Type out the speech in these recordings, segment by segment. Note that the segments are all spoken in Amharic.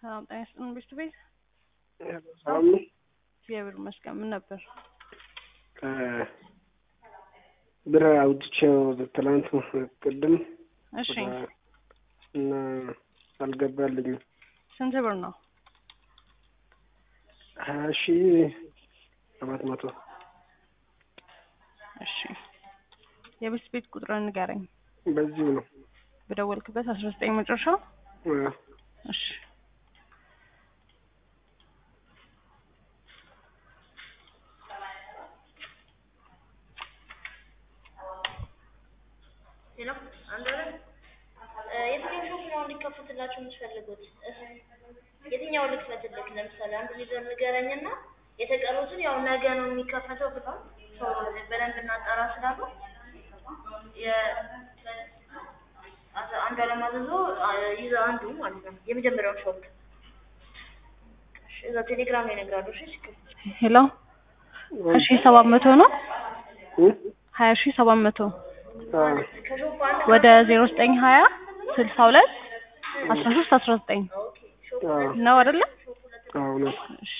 ጤና ኢንቨስት ቤት ሰላም ነው። እግዚአብሔር ይመስገን። ምን ነበር? ብር አውጥቼው ትላንት ቅድም እሺ እና አልገባልኝም። ስንት ብር ነው? 20,700 እሺ የቤት ቤት ቁጥሩን ንገረኝ። በዚሁ ነው በደወልክበት 19 መጨረሻው? እሺ እንዲከፈትላችሁ የምትፈልጉት የትኛው ልክፈትልክ? ለምሳሌ አንድ ሊደር ንገረኝና የተቀሩትን ያው ነገ ነው የሚከፈተው ብለው ሰው በደንብ እናጣራ ስላሉ አንዱ ለማዘዞ ይዘ አንዱ ማለት ነው የመጀመሪያው ሾክ እዛ ቴሌግራም ላይ ነግራሉ። እሺ ሄሎ 20,700 ነው 20,700 ወደ 0920 62 13 19 ነው አይደለ? አዎ ነው። እሺ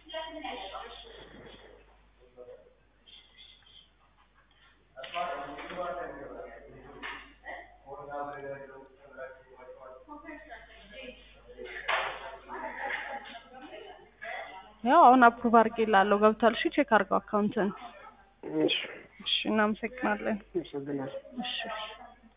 ያው አሁን አፕሩቭ አድርጌልሃለሁ ገብቷል። እሺ ቼክ አድርገው አካውንትን። እሺ እሺ እናመሰግናለን። እሺ